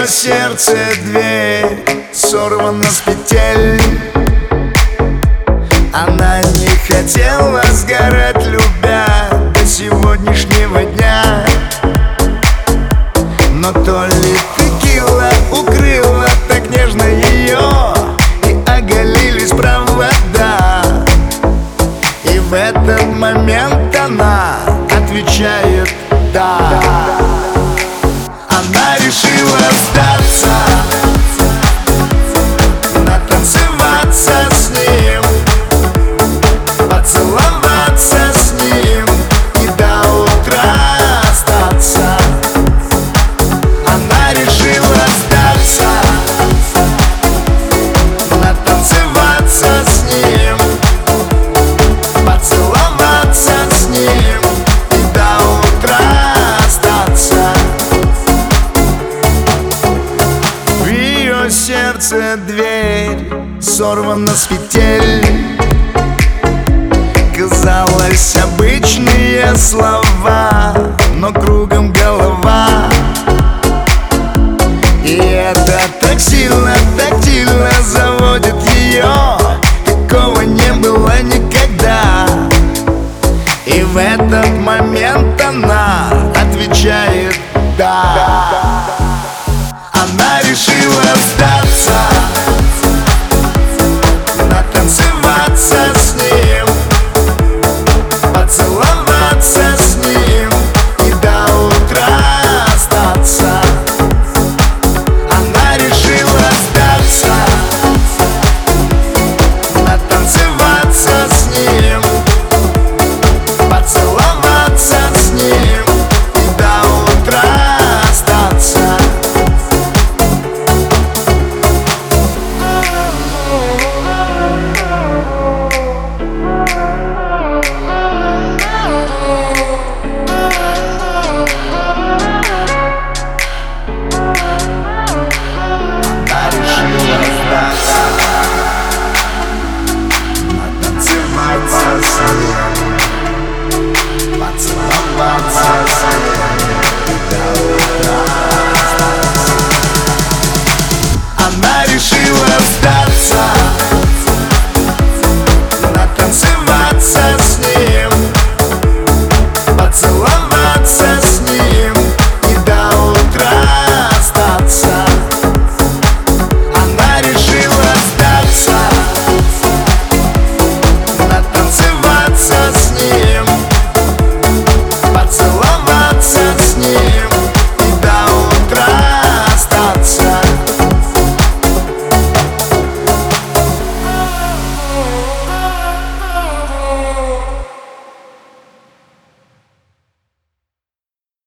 ее сердце дверь сорвана с петель. Она не хотела сгорать, любя, до сегодняшнего дня. Но то ли текила укрыла так нежно ее, и оголились провода. И в этот момент она отвечает «да». Она решила сдаться, натанцеваться с ним, поцеловаться с ним и до утра остаться. Она решила сдаться, натанцеваться с ним, поцеловаться с ним и до утра остаться. В ее сердце дверь сорвана с петель. Казалось, обычные слова, но кругом голова.